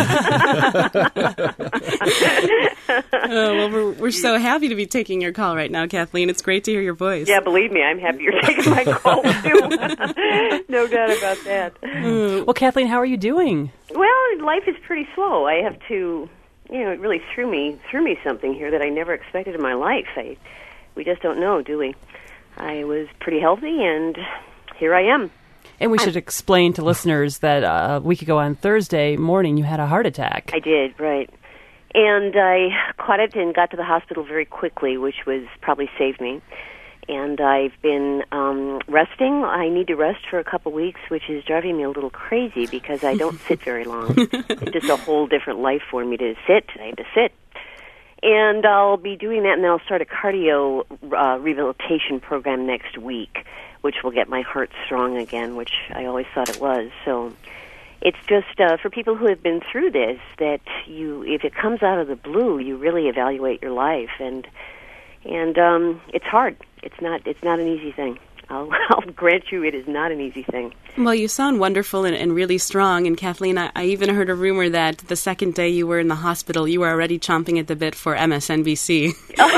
oh, well, we're, we're so happy to be taking your call right now, Kathleen. It's great to hear your voice. Yeah, believe me, I'm happy you're taking my call, too. No doubt about that. Mm. Well, Kathleen, how are you doing? Well, life is pretty slow. I have to, you know, it really threw me, threw me something here that I never expected in my life. I, we just don't know, do we? I was pretty healthy, and here I am. And we should explain to listeners that uh, a week ago on Thursday morning, you had a heart attack. I did, right. And I caught it and got to the hospital very quickly, which was probably saved me. And I've been um, resting. I need to rest for a couple weeks, which is driving me a little crazy because I don't sit very long. It's just a whole different life for me to sit. I have to sit. And I'll be doing that, and then I'll start a cardio uh, rehabilitation program next week, which will get my heart strong again, which I always thought it was. So it's just uh, for people who have been through this that you, if it comes out of the blue, you really evaluate your life, and and um, it's hard. It's not. It's not an easy thing. I'll, I'll grant you, it is not an easy thing. Well, you sound wonderful and, and really strong. And Kathleen, I, I even heard a rumor that the second day you were in the hospital, you were already chomping at the bit for M S N B C.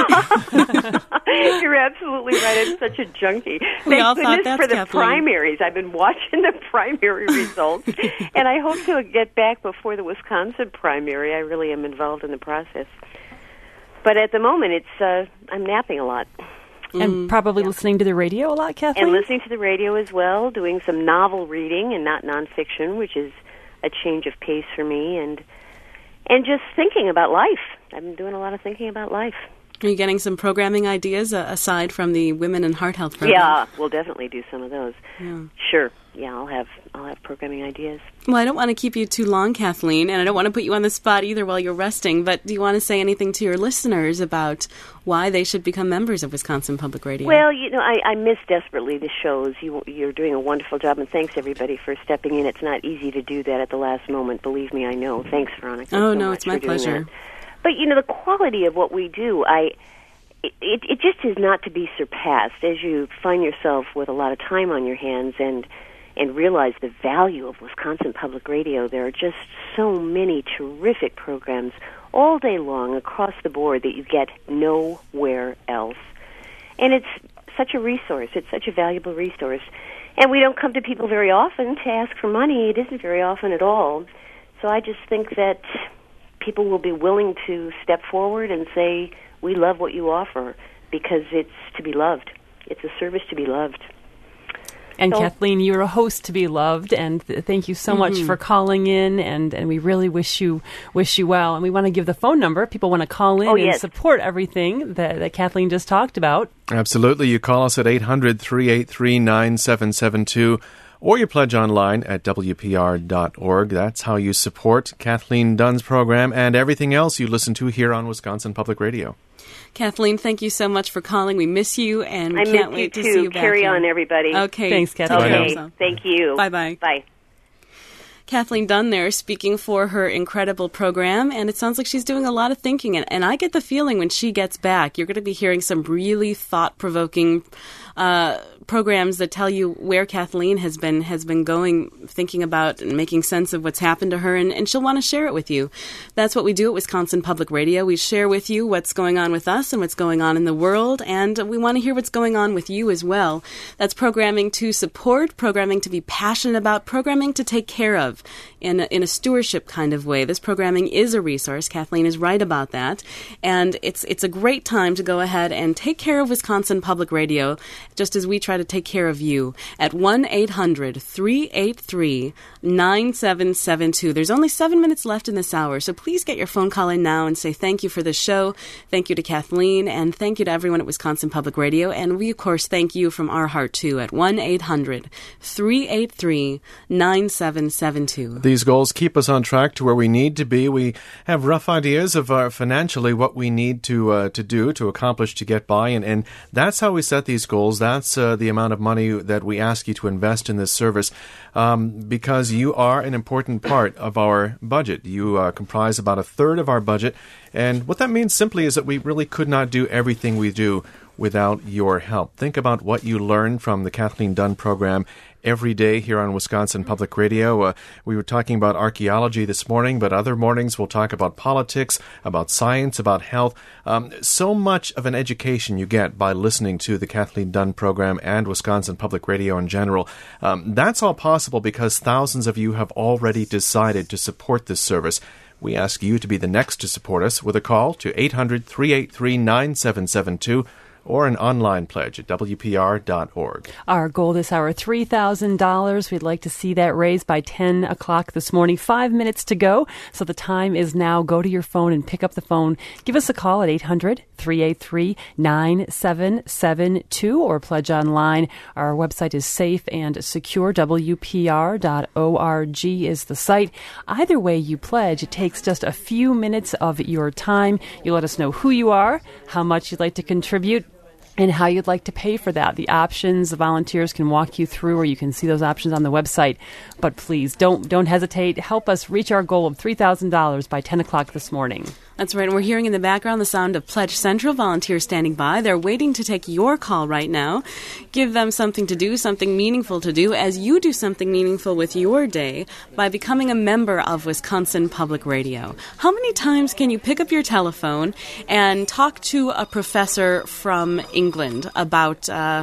You're absolutely right. I'm such a junkie. We Thank all goodness thought that's for the Kathleen. primaries. I've been watching the primary results, and I hope to get back before the Wisconsin primary. I really am involved in the process. But at the moment, it's uh, I'm napping a lot. And probably yeah. listening to the radio a lot, Kathleen? And listening to the radio as well, doing some novel reading and not nonfiction, which is a change of pace for me, and and just thinking about life. I've been doing a lot of thinking about life. Are you getting some programming ideas uh, aside from the Women in Heart Health program? Yeah, we'll definitely do some of those. Yeah. Sure. Yeah, I'll have I'll have programming ideas. Well, I don't want to keep you too long, Kathleen, and I don't want to put you on the spot either while you're resting, but do you want to say anything to your listeners about why they should become members of Wisconsin Public Radio? Well, you know, I, I miss desperately the shows. You, you're doing a wonderful job, and thanks, everybody, for stepping in. It's not easy to do that at the last moment. Believe me, I know. Thanks, Veronica. Oh, so no, much it's my for doing pleasure. That. But, you know, the quality of what we do, I... It, it, it just is not to be surpassed as you find yourself with a lot of time on your hands and and realize the value of Wisconsin Public Radio. There are just so many terrific programs all day long across the board that you get nowhere else. And it's such a resource. It's such a valuable resource. And we don't come to people very often to ask for money. It isn't very often at all. So I just think that people will be willing to step forward and say, we love what you offer, because it's to be loved. It's a service to be loved. And so, Kathleen, you're a host to be loved, and th- thank you so mm-hmm. much for calling in, and, and we really wish you wish you well. And we want to give the phone number. People want to call in oh, and yes. support everything that, that Kathleen just talked about. Absolutely. You call us at eight hundred three eight three nine seven seven two. or you pledge online at W P R dot org. That's how you support Kathleen Dunn's program and everything else you listen to here on Wisconsin Public Radio. Kathleen, thank you so much for calling. We miss you, and I can't miss wait you to too. see you back Carry here. on, everybody. Okay. Thanks, Kathleen. Okay, So. thank you. Bye-bye. Bye. Kathleen Dunn there speaking for her incredible program, and it sounds like she's doing a lot of thinking, and, and I get the feeling when she gets back, you're going to be hearing some really thought-provoking uh, programs that tell you where Kathleen has been has been going, thinking about and making sense of what's happened to her, and, and she'll want to share it with you. That's what we do at Wisconsin Public Radio. We share with you what's going on with us and what's going on in the world, and we want to hear what's going on with you as well. That's programming to support, programming to be passionate about, programming to take care of in a, in a stewardship kind of way. This programming is a resource. Kathleen is right about that, and it's it's a great time to go ahead and take care of Wisconsin Public Radio, just as we try to take care of you at one eight hundred three eight three nine seven seven two. There's only seven minutes left in this hour, so please get your phone call in now and say thank you for the show. Thank you to Kathleen, and thank you to everyone at Wisconsin Public Radio. And we, of course, thank you from our heart, too, at one eight hundred three eight three nine seven seven two. These goals keep us on track to where we need to be. We have rough ideas of uh, financially what we need to uh, to do, to accomplish, to get by, and, and that's how we set these goals. That's uh, the amount of money that we ask you to invest in this service, um, because you are an important part of our budget. You uh, comprise about a third of our budget, and what that means simply is that we really could not do everything we do without your help. Think about what you learn from the Kathleen Dunn program every day here on Wisconsin Public Radio. Uh, we were talking about archaeology this morning, but other mornings we'll talk about politics, about science, about health. Um, so much of an education you get by listening to the Kathleen Dunn program and Wisconsin Public Radio in general. Um, that's all possible because thousands of you have already decided to support this service. We ask you to be the next to support us with a call to eight hundred three eight three nine seven seven two. or an online pledge at W P R dot org. Our goal this hour, three thousand dollars. We'd like to see that raised by ten o'clock this morning. Five minutes to go, so the time is now. Go to your phone and pick up the phone. Give us a call at eight hundred three eight three nine seven seven two or pledge online. Our website is safe and secure. W P R dot org is the site. Either way you pledge, it takes just a few minutes of your time. You let us know who you are, how much you'd like to contribute, and how you'd like to pay for that. The options, the volunteers can walk you through, or you can see those options on the website. But please, don't don't hesitate. Help us reach our goal of three thousand dollars by ten o'clock this morning. That's right. And we're hearing in the background the sound of Pledge Central volunteers standing by. They're waiting to take your call right now. Give them something to do, something meaningful to do, as you do something meaningful with your day by becoming a member of Wisconsin Public Radio. How many times can you pick up your telephone and talk to a professor from England about uh,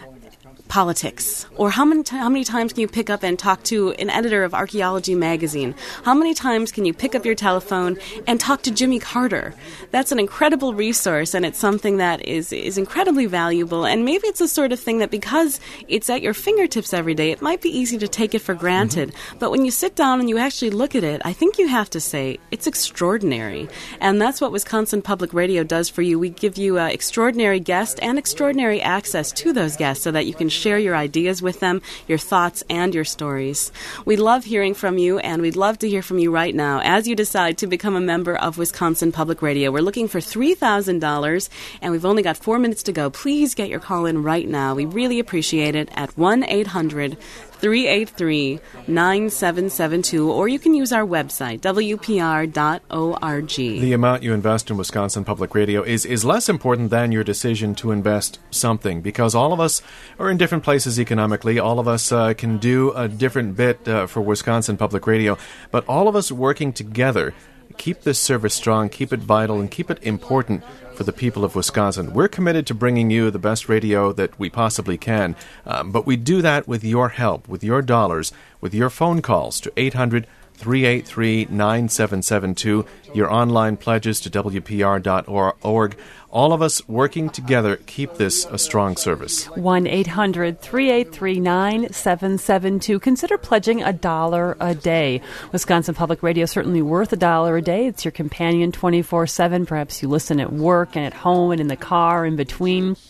politics? Or how many t- how many times can you pick up and talk to an editor of Archaeology Magazine? How many times can you pick up your telephone and talk to Jimmy Carter? That's an incredible resource, and it's something that is is incredibly valuable. And maybe it's the sort of thing that because it's at your fingertips every day, it might be easy to take it for granted. Mm-hmm. But when you sit down and you actually look at it, I think you have to say it's extraordinary. And that's what Wisconsin Public Radio does for you. We give you uh, extraordinary guests and extraordinary access to those guests so that you can share your ideas with them, your thoughts, and your stories. We love hearing from you, and we'd love to hear from you right now as you decide to become a member of Wisconsin Public Radio. We're looking for three thousand dollars, and we've only got four minutes to go. Please get your call in right now. We really appreciate it at one eight hundred three eight three nine seven seven two, or you can use our website, W P R dot org. The amount you invest in Wisconsin Public Radio is, is less important than your decision to invest something, because all of us are in different places economically. All of us uh, can do a different bit uh, for Wisconsin Public Radio, but all of us working together keep this service strong, keep it vital, and keep it important for the people of Wisconsin. We're committed to bringing you the best radio that we possibly can, um, but we do that with your help, with your dollars, with your phone calls to eight hundred three eight three nine seven seven two, your online pledges to W P R dot org. All of us working together keep this a strong service. one eight hundred three eight three nine seven seven two. Consider pledging a dollar a day. Wisconsin Public Radio is certainly worth a dollar a day. It's your companion twenty-four seven. Perhaps you listen at work and at home and in the car in between.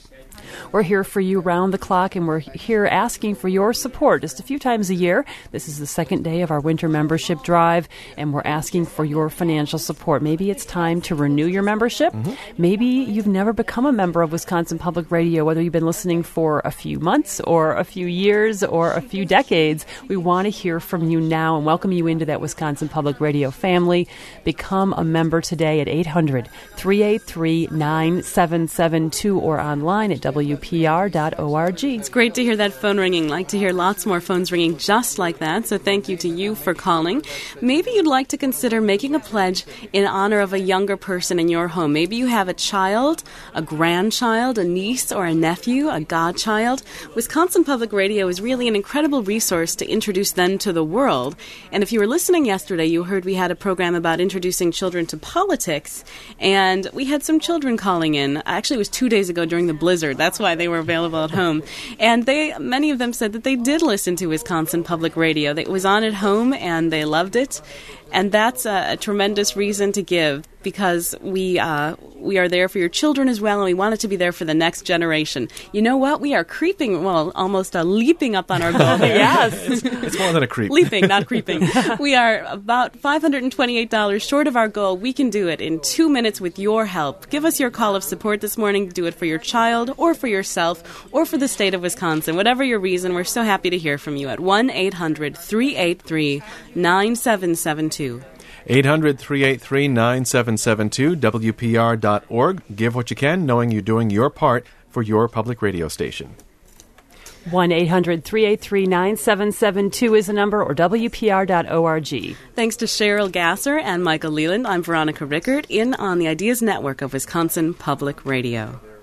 We're here for you round the clock, and we're here asking for your support just a few times a year. This is the second day of our winter membership drive, and we're asking for your financial support. Maybe it's time to renew your membership. Mm-hmm. Maybe you've never become a member of Wisconsin Public Radio, whether you've been listening for a few months or a few years or a few decades. We want to hear from you now and welcome you into that Wisconsin Public Radio family. Become a member today at eight hundred, three eight three, nine seven seven two or online at w p r dot org. It's great to hear that phone ringing. Like to hear lots more phones ringing just like that. So thank you to you for calling. Maybe you'd like to consider making a pledge in honor of a younger person in your home. Maybe you have a child, a grandchild, a niece or a nephew, a godchild. Wisconsin Public Radio is really an incredible resource to introduce them to the world. And if you were listening yesterday, you heard we had a program about introducing children to politics, and we had some children calling in. Actually, it was two days ago during the blizzard. That's why they were available at home. And they, many of them said that they did listen to Wisconsin Public Radio. It was on at home, and they loved it. And that's a, a tremendous reason to give, because we uh, we are there for your children as well, and we want it to be there for the next generation. You know what? We are creeping, well, almost uh, leaping up on our goal here. Yes. It's, it's more than a creep. Leaping, not creeping. We are about five hundred twenty-eight dollars short of our goal. We can do it in two minutes with your help. Give us your call of support this morning. Do it for your child or for yourself or for the state of Wisconsin. Whatever your reason, we're so happy to hear from you at one eight hundred, three eight three, nine seven seven two. eight hundred, three eight three, nine seven seven two, W P R dot org. Give what you can, knowing you're doing your part for your public radio station. one eight hundred, three eight three, nine seven seven two is the number, or W P R dot org. Thanks to Cheryl Gasser and Michael Leland, I'm Veronica Rickert, in on the Ideas Network of Wisconsin Public Radio.